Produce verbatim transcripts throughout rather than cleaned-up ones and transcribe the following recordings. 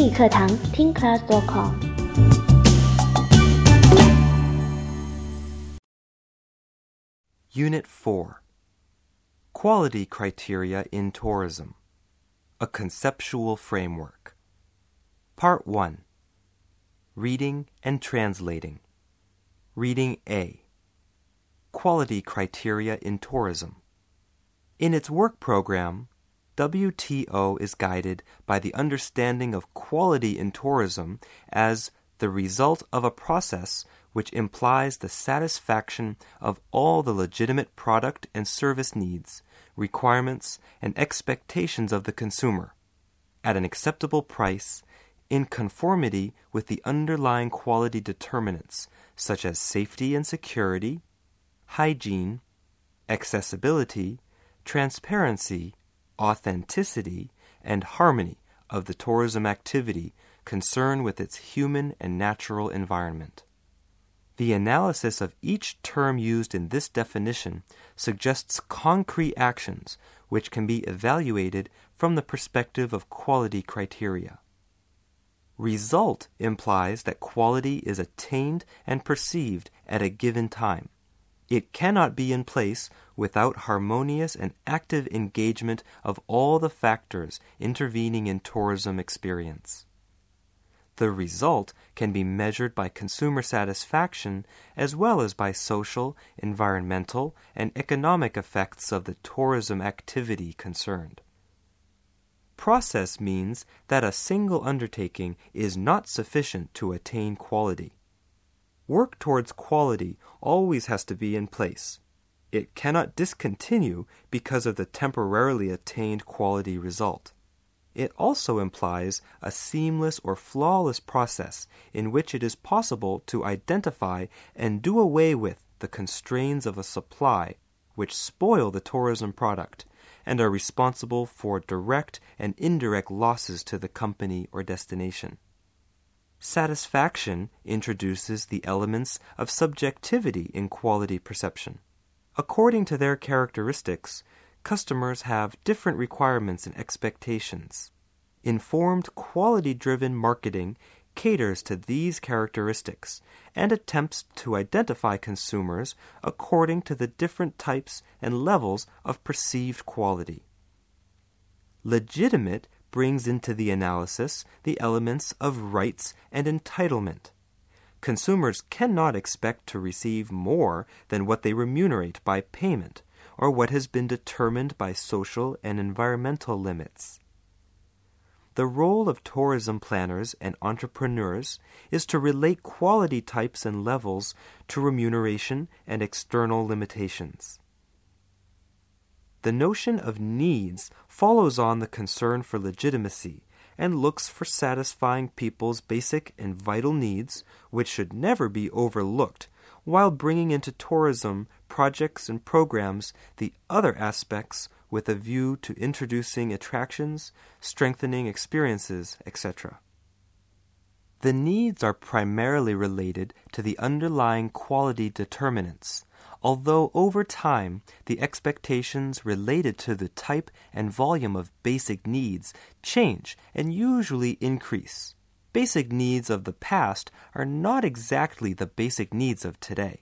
英语课堂听 class dot com。 Unit four. Quality Criteria in Tourism. A Conceptual Framework. Part one. Reading and Translating. Reading A. Quality Criteria in Tourism. In its work program, W T O is guided by the understanding of quality in tourism as the result of a process which implies the satisfaction of all the legitimate product and service needs, requirements, and expectations of the consumer, at an acceptable price, in conformity with the underlying quality determinants such as safety and security, hygiene, accessibility, transparency, authenticity, and harmony of the tourism activity concerned with its human and natural environment. The analysis of each term used in this definition suggests concrete actions which can be evaluated from the perspective of quality criteria. Result implies that quality is attained and perceived at a given time. It cannot be in place without harmonious and active engagement of all the factors intervening in tourism experience. The result can be measured by consumer satisfaction as well as by social, environmental, and economic effects of the tourism activity concerned. Process means that a single undertaking is not sufficient to attain quality. Work towards quality always has to be in place. It cannot discontinue because of the temporarily attained quality result. It also implies a seamless or flawless process in which it is possible to identify and do away with the constraints of a supply which spoil the tourism product and are responsible for direct and indirect losses to the company or destination. Satisfaction introduces the elements of subjectivity in quality perception. According to their characteristics, customers have different requirements and expectations. Informed, quality-driven marketing caters to these characteristics and attempts to identify consumers according to the different types and levels of perceived quality. Legitimate brings into the analysis the elements of rights and entitlement. Consumers cannot expect to receive more than what they remunerate by payment or what has been determined by social and environmental limits. The role of tourism planners and entrepreneurs is to relate quality types and levels to remuneration and external limitations. The notion of needs follows on the concern for legitimacy and looks for satisfying people's basic and vital needs, which should never be overlooked, while bringing into tourism projects and programs the other aspects with a view to introducing attractions, strengthening experiences, et cetera. The needs are primarily related to the underlying quality determinants, although over time the expectations related to the type and volume of basic needs change and usually increase. Basic needs of the past are not exactly the basic needs of today.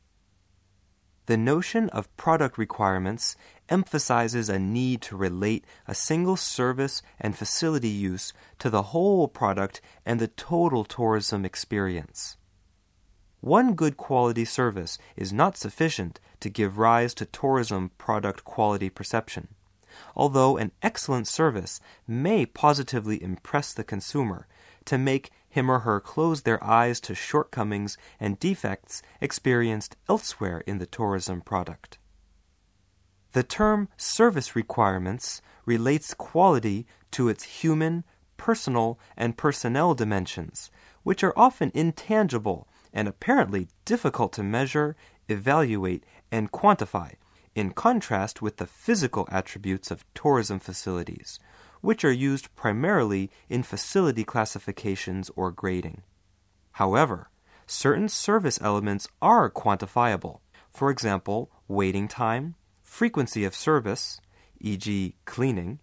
The notion of product requirements emphasizes a need to relate a single service and facility use to the whole product and the total tourism experience. One good quality service is not sufficient to give rise to tourism product quality perception, although an excellent service may positively impress the consumer to make him or her close their eyes to shortcomings and defects experienced elsewhere in the tourism product. The term service requirements relates quality to its human, personal, and personnel dimensions, which are often intangible and apparently difficult to measure, evaluate, and quantify, in contrast with the physical attributes of tourism facilities, which are used primarily in facility classifications or grading. However, certain service elements are quantifiable, for example, waiting time, frequency of service, for example cleaning,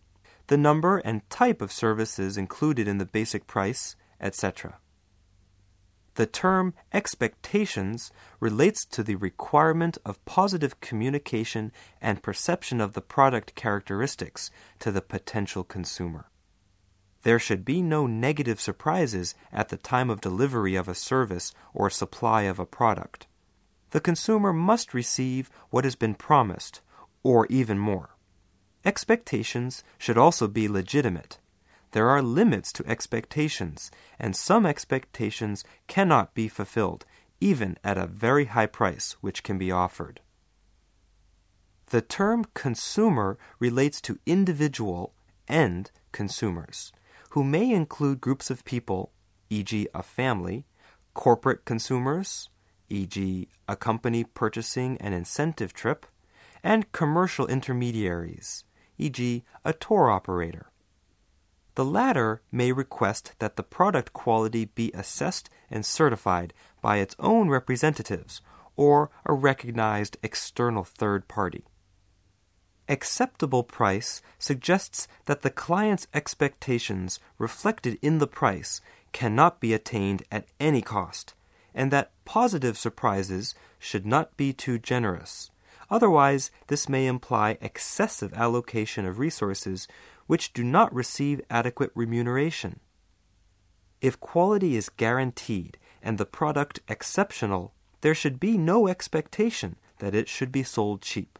the number and type of services included in the basic price, et cetera. The term expectations relates to the requirement of positive communication and perception of the product characteristics to the potential consumer. There should be no negative surprises at the time of delivery of a service or supply of a product. The consumer must receive what has been promised, or even more. Expectations should also be legitimate. There are limits to expectations, and some expectations cannot be fulfilled, even at a very high price which can be offered. The term consumer relates to individual and consumers, who may include groups of people, for example a family, corporate consumers, for example a company purchasing an incentive trip, and commercial intermediaries, for example a tour operator. The latter may request that the product quality be assessed and certified by its own representatives or a recognized external third party. Acceptable price suggests that the client's expectations reflected in the price cannot be attained at any cost, and that positive surprises should not be too generous. Otherwise, this may imply excessive allocation of resources which do not receive adequate remuneration. If quality is guaranteed and the product exceptional, there should be no expectation that it should be sold cheap.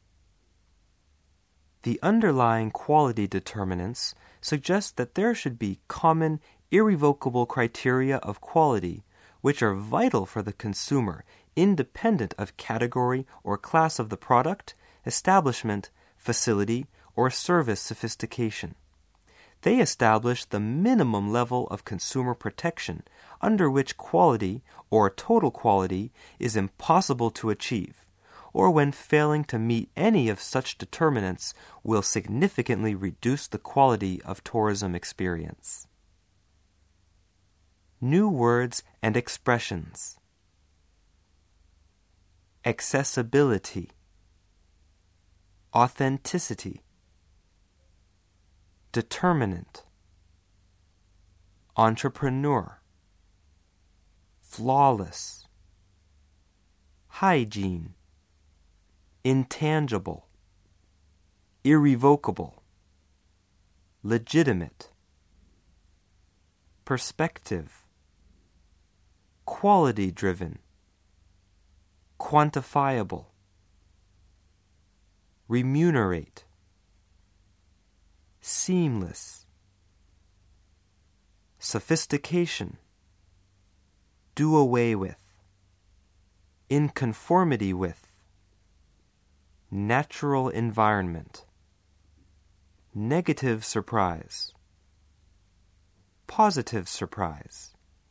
The underlying quality determinants suggest that there should be common, irrevocable criteria of quality which are vital for the consumer, independent of category or class of the product, establishment, facility, or service sophistication. They establish the minimum level of consumer protection under which quality or total quality is impossible to achieve, or when failing to meet any of such determinants will significantly reduce the quality of tourism experience. New words and expressions. Accessibility, authenticity, determinant, entrepreneur, flawless, hygiene, intangible, irrevocable, legitimate, perspective, quality-driven, quantifiable, remunerate, seamless, sophistication, do away with, in conformity with, natural environment, negative surprise, positive surprise.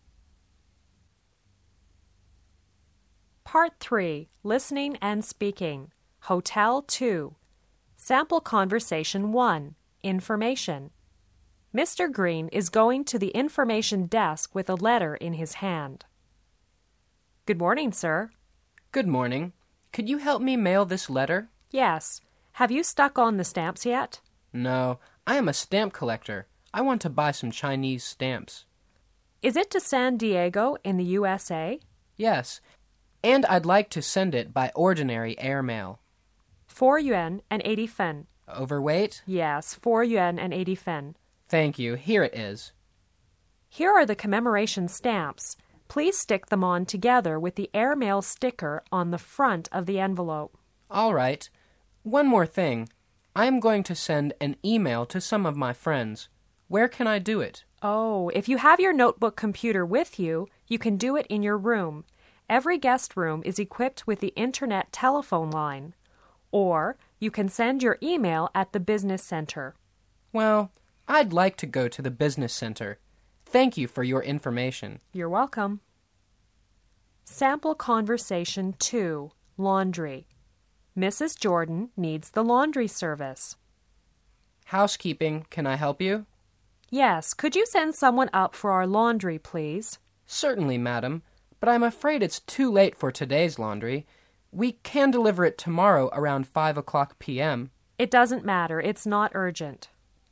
Part three, Listening and Speaking. Hotel two. Sample Conversation one. Information. Mister Green is going to the information desk with a letter in his hand. Good morning, sir. Good morning. Could you help me mail this letter? Yes. Have you stuck on the stamps yet? No, I am a stamp collector. I want to buy some Chinese stamps. Is it to San Diego in the U S A? Yes, and I'd like to send it by ordinary airmail. Four yuan and eighty fen. Overweight? Yes, four yuan and eighty fen. Thank you. Here it is. Here are the commemoration stamps. Please stick them on together with the airmail sticker on the front of the envelope. All right. One more thing. I am going to send an email to some of my friends. Where can I do it? Oh, if you have your notebook computer with you, you can do it in your room. Every guest room is equipped with the internet telephone line. Or you can send your email at the business center. Well, I'd like to go to the business center. Thank you for your information. You're welcome. Sample Conversation two. Laundry. Missus Jordan needs the laundry service. Housekeeping, can I help you? Yes, could you send someone up for our laundry, please? Certainly, madam, but I'm afraid it's too late for today's laundry. We can deliver it tomorrow around five o'clock p m It doesn't matter. It's not urgent.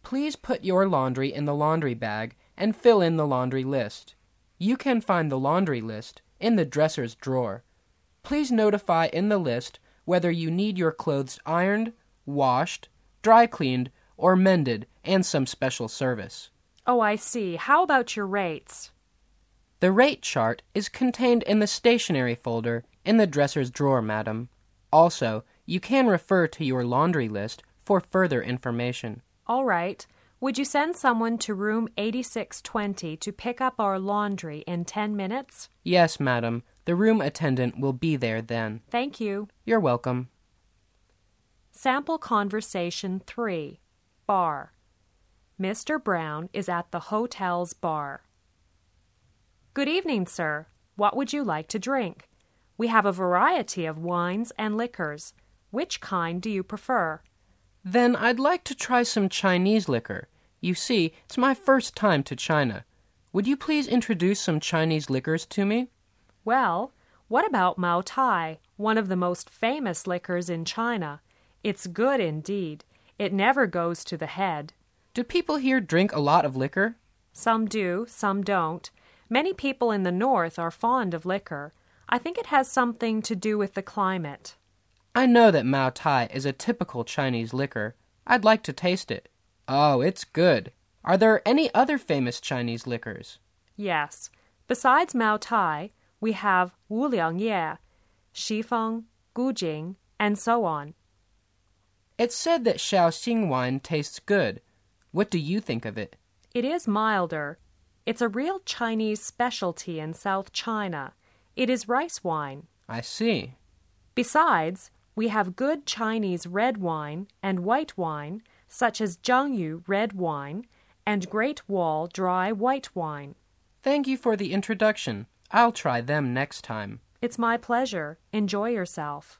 Please put your laundry in the laundry bag and fill in the laundry list. You can find the laundry list in the dresser's drawer. Please notify in the list whether you need your clothes ironed, washed, dry cleaned, or mended, and some special service. Oh, I see. How about your rates? The rate chart is contained in the stationery folder in the dresser's drawer, madam. Also, you can refer to your laundry list for further information. All right. Would you send someone to room eighty-six twenty to pick up our laundry in ten minutes? Yes, madam. The room attendant will be there then. Thank you. You're welcome. Sample Conversation three. Bar. Mister Brown is at the hotel's bar. Good evening, sir. What would you like to drink? We have a variety of wines and liquors. Which kind do you prefer? Then I'd like to try some Chinese liquor. You see, it's my first time to China. Would you please introduce some Chinese liquors to me? Well, what about Mao Tai, one of the most famous liquors in China? It's good indeed. It never goes to the head. Do people here drink a lot of liquor? Some do, some don't. Many people in the north are fond of liquor. I think it has something to do with the climate. I know that Mao Tai is a typical Chinese liquor. I'd like to taste it. Oh, it's good. Are there any other famous Chinese liquors? Yes. Besides Mao Tai, we have Wu Liang Ye, Shifeng, Gujing, and so on. It's said that Shaoxing wine tastes good. What do you think of it? It is milder. It's a real Chinese specialty in South China. It is rice wine. I see. Besides, we have good Chinese red wine and white wine, such as Jiangyu red wine and Great Wall dry white wine. Thank you for the introduction. I'll try them next time. It's my pleasure. Enjoy yourself.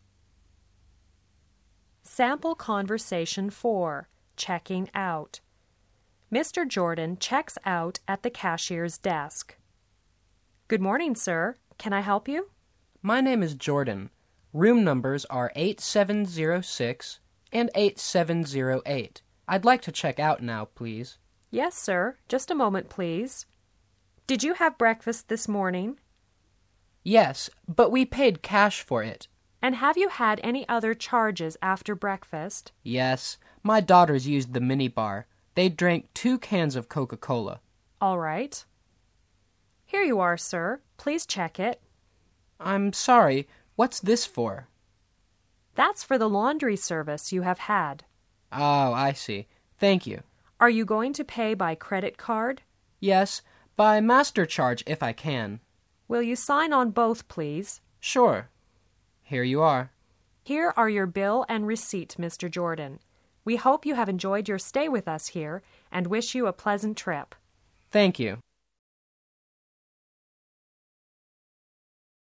Sample Conversation four. Checking out. Mister Jordan checks out at the cashier's desk. Good morning, sir. Can I help you? My name is Jordan. Room numbers are eight seven zero six and eight seven zero eight. I'd like to check out now, please. Yes, sir. Just a moment, please. Did you have breakfast this morning? Yes, but we paid cash for it. And have you had any other charges after breakfast? Yes, my daughters used the minibar. They drank two cans of Coca-Cola. All right. Here you are, sir. Please check it. I'm sorry. What's this for? That's for the laundry service you have had. Oh, I see. Thank you. Are you going to pay by credit card? Yes, by MasterCharge if I can. Will you sign on both, please? Sure. Here you are. Here are your bill and receipt, Mister Jordan. We hope you have enjoyed your stay with us here and wish you a pleasant trip. Thank you.